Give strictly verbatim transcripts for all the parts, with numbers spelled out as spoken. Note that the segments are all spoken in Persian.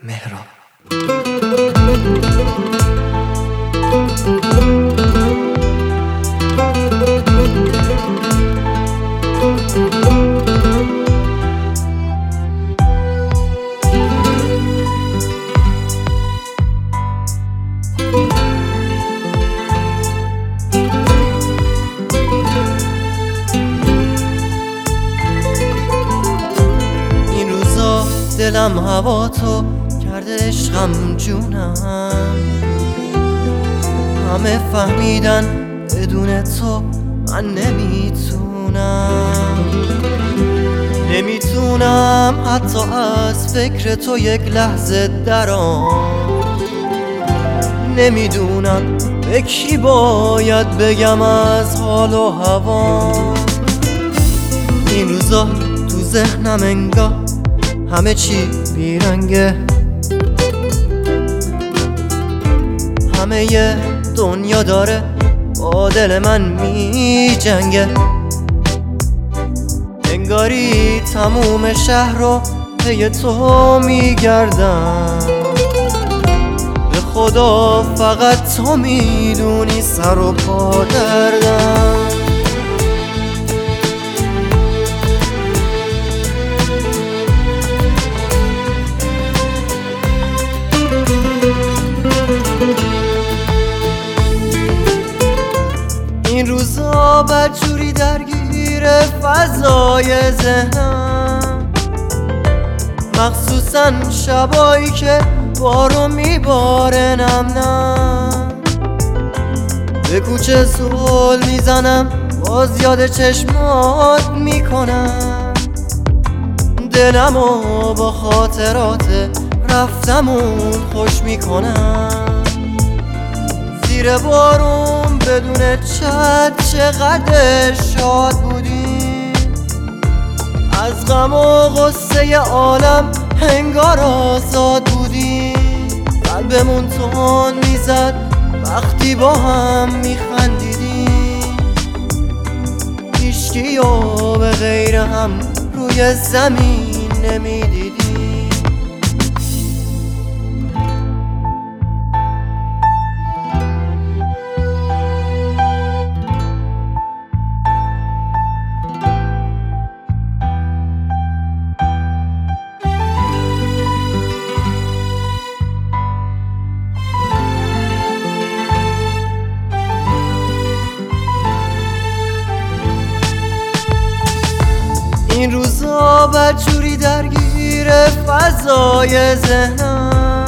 مهراب. این روزا دلم هوا تو کرده عشقم جونم، همه فهمیدن بدون تو من نمیتونم نمیتونم حتی از فکر تو یک لحظه درام. نمیدونم به کی باید بگم از حال و هوا. این روزا تو ذهنم انگار همه چی بیرنگه، همه ی دنیا داره با دل من می جنگه. انگاری تموم شهر رو پی تو می گردم، به خدا فقط تو میدونی سر و پا دردم. این روزا بدجوری درگیر فضای ذهنم، مخصوصا شبایی که بارو میباره نم نم. به کوچه زل میزنم باز یاد چشمات میکنم، دلمو با خاطرات رفتمون خوش میکنم. زیر بارون بدون چت چقدر شاد بودیم، از غم و غصه عالم انگار آزاد بودیم. قلبمون تون میزد وقتی با هم میخندیدیم، هیچکی و به غیر هم روی زمین نمیدیدیم. این روزا بدجوری درگیر فضای ذهنم،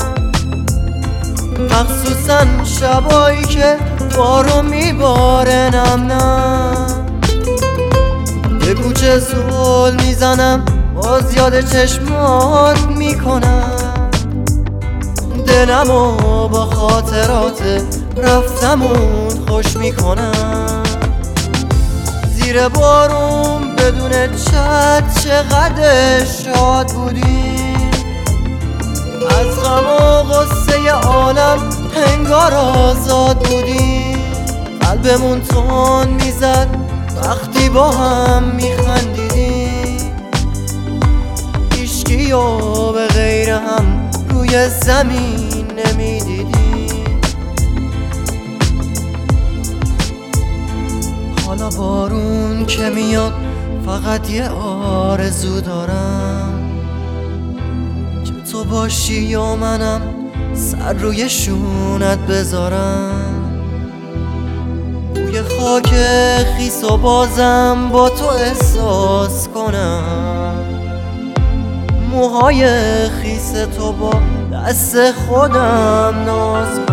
مخصوصا شبایی که بارو میباره نم نم. به کوچه زل میزنم باز یاد چشمات میکنم، دلمو با خاطرات رفتمون خوش میکنم. زیر بارون بدون چت چقدر شاد بودیم، از غم و غصه عالم انگار آزاد بودیم. قلبمون تون میزد وقتی با هم میخندیدیم، هیچکی و به غیر هم روی زمین نمیدیدیم. حالا بارون که میاد فقط یه آرزو دارم، که تو باشی یا منم سر روی شونت بذارم. بوی خاک خیس و بازم با تو احساس کنم، موهای خیس تو با دست خودم ناز